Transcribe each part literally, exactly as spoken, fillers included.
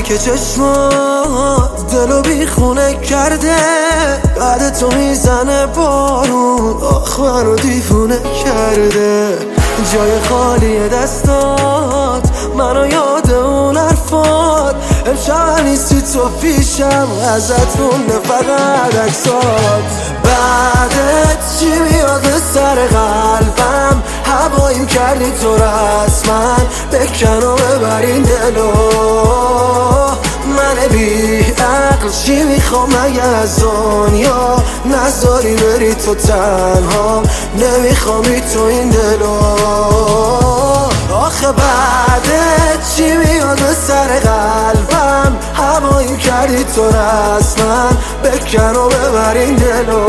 که چشمات دلو بیخونه کرده، بعد تو میزنه بارون آخ منو دیوونه کرده. جای خالی دستات منو یاد اون حرفات، امشب نیستی تو پیشم ازت مونده فقط عکسات. بعدت چی میاد سر قلبم، هواییم کردی تو رسما، بکن و ببر این دلو. من بی عقل چی میخوام مگه از دنیا، نذاری بری تو تنها، نمیخوامی تو این دلو. آخه بعدت چی میاد به سر قلبم، هواییم کردی تو رسما، بکن و ببر این دلو.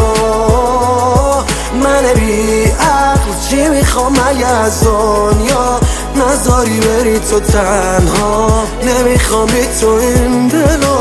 من بی عقل چی میخوام مگه از دنیا، نذاری بری تو تنها، نمیخوام بی تو این دلو.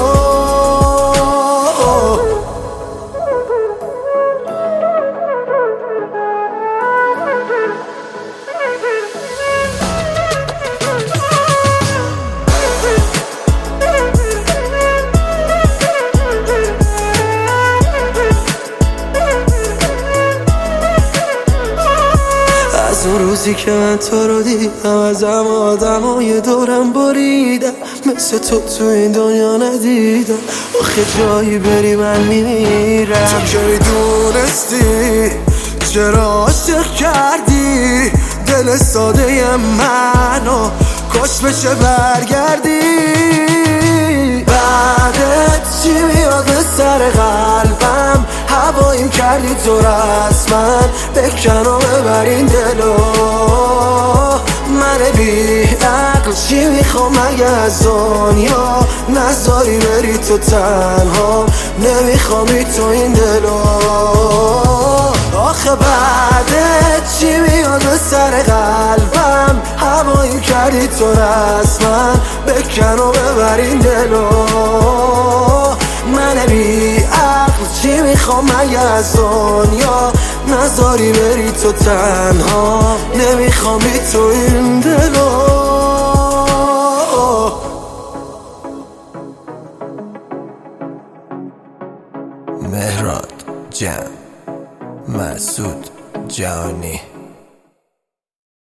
اون روزی که من تو رو دیدم، ازم آدمای دورم بریدم، مثل تو تو این دنیا ندیدم. آخه جایی بری من میمیرم. تو که میدونستی چرا عاشق کردی دل ساده منو، کاش بشه برگردی. بعدت چی میاد به سر قلبم، هواییم کردی تو رسما، بکن و ببر این دلو. من بی عقل چی میخوام مگه از دنیا، نذاری بری تو تنها، نمیخوامی تو این دلو. آخه بعدت چی میاد به سر قلبم، هواییم کردی تو رسما، بکن و ببر این دلو. من بی عقل چی میخوام مگه از دنیا، نذاری بری تو تنها، نمیخوام بی تو این دلو.